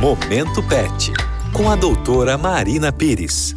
Momento Pet, com a doutora Marina Pires.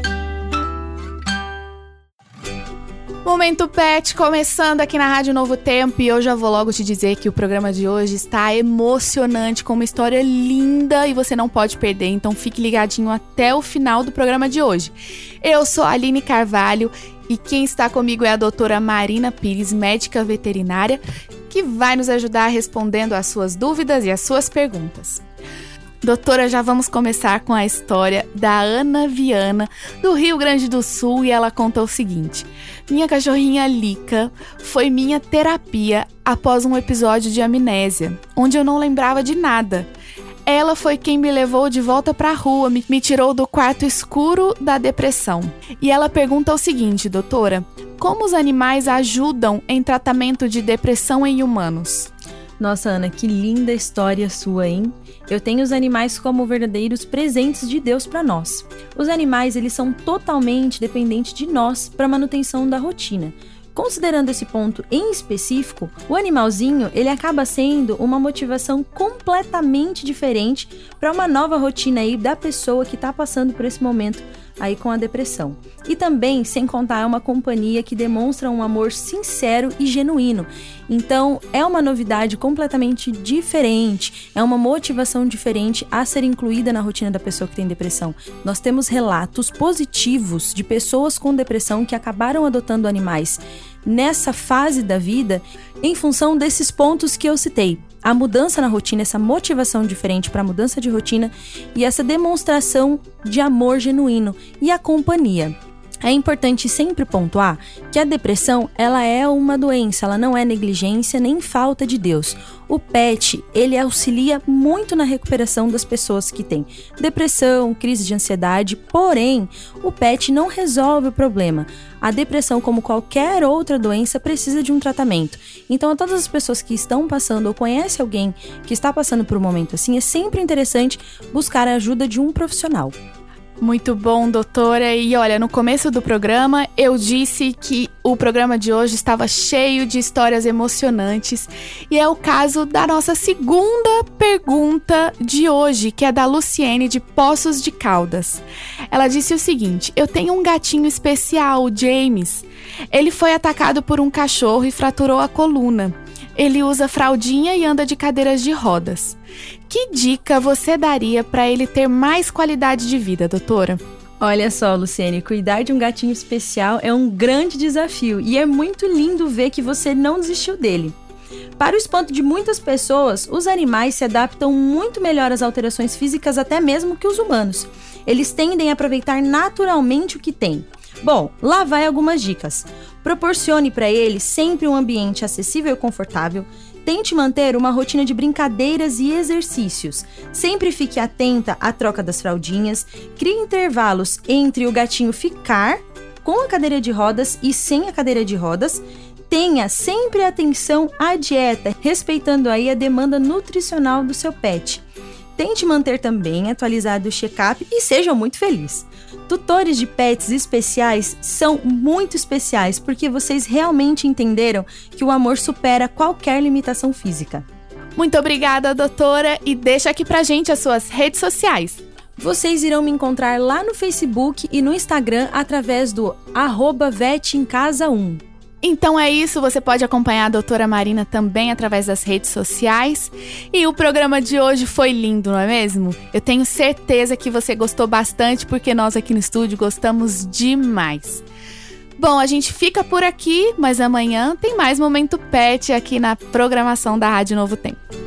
Momento Pet começando aqui na Rádio Novo Tempo, e eu já vou logo te dizer que o programa de hoje está emocionante, com uma história linda e você não pode perder, então fique ligadinho até o final do programa de hoje. Eu sou a Aline Carvalho e quem está comigo é a doutora Marina Pires, médica veterinária, que vai nos ajudar respondendo às suas dúvidas e às suas perguntas. Doutora, já vamos começar com a história da Ana Viana, do Rio Grande do Sul, e ela conta o seguinte: minha cachorrinha Lica foi minha terapia após um episódio de amnésia, onde eu não lembrava de nada. Ela foi quem me levou de volta pra rua, me tirou do quarto escuro da depressão. E ela pergunta o seguinte, doutora: como os animais ajudam em tratamento de depressão em humanos? Nossa, Ana, que linda história sua, hein? Eu tenho os animais como verdadeiros presentes de Deus para nós. Os animais, eles são totalmente dependentes de nós para a manutenção da rotina. Considerando esse ponto em específico, o animalzinho, ele acaba sendo uma motivação completamente diferente para uma nova rotina aí da pessoa que está passando por esse momento aí com a depressão. E também, sem contar, é uma companhia que demonstra um amor sincero e genuíno. Então, é uma novidade completamente diferente, é uma motivação diferente a ser incluída na rotina da pessoa que tem depressão. Nós temos relatos positivos de pessoas com depressão que acabaram adotando animais nessa fase da vida em função desses pontos que eu citei. A mudança na rotina, essa motivação diferente para a mudança de rotina e essa demonstração de amor genuíno e a companhia. É importante sempre pontuar que a depressão, ela é uma doença, ela não é negligência nem falta de Deus. O PET, ele auxilia muito na recuperação das pessoas que têm depressão, crise de ansiedade, porém, o PET não resolve o problema. A depressão, como qualquer outra doença, precisa de um tratamento. Então, a todas as pessoas que estão passando ou conhecem alguém que está passando por um momento assim, é sempre interessante buscar a ajuda de um profissional. Muito bom, doutora. E olha, no começo do programa eu disse que o programa de hoje estava cheio de histórias emocionantes. E é o caso da nossa segunda pergunta de hoje, que é da Luciene, de Poços de Caldas. Ela disse o seguinte: eu tenho um gatinho especial, o James. Ele foi atacado por um cachorro e fraturou a coluna. Ele usa fraldinha e anda de cadeiras de rodas. Que dica você daria para ele ter mais qualidade de vida, doutora? Olha só, Luciene, cuidar de um gatinho especial é um grande desafio e é muito lindo ver que você não desistiu dele. Para o espanto de muitas pessoas, os animais se adaptam muito melhor às alterações físicas até mesmo que os humanos. Eles tendem a aproveitar naturalmente o que têm. Bom, lá vai algumas dicas. Proporcione para ele sempre um ambiente acessível e confortável. Tente manter uma rotina de brincadeiras e exercícios. Sempre fique atenta à troca das fraldinhas. Crie intervalos entre o gatinho ficar com a cadeira de rodas e sem a cadeira de rodas. Tenha sempre atenção à dieta, respeitando aí a demanda nutricional do seu pet. Tente manter também atualizado o check-up e seja muito feliz. Tutores de pets especiais são muito especiais porque vocês realmente entenderam que o amor supera qualquer limitação física. Muito obrigada, doutora, e deixa aqui pra gente as suas redes sociais. Vocês irão me encontrar lá no Facebook e no Instagram através do @vetemcasa1. Então é isso, você pode acompanhar a doutora Marina também através das redes sociais. E o programa de hoje foi lindo, não é mesmo? Eu tenho certeza que você gostou bastante, porque nós aqui no estúdio gostamos demais. Bom, a gente fica por aqui, mas amanhã tem mais Momento Pet aqui na programação da Rádio Novo Tempo.